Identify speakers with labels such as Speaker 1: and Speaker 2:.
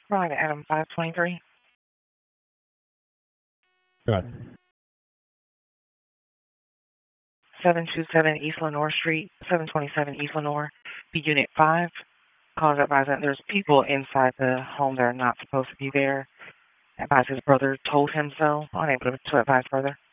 Speaker 1: Right, Adam 523.
Speaker 2: Go ahead.
Speaker 1: 727 East Lenore Street, 727 East Lenore, B Unit 5. Calls advising that there's people inside the home that are not supposed to be there. Advise his brother told him so. Unable to advise further.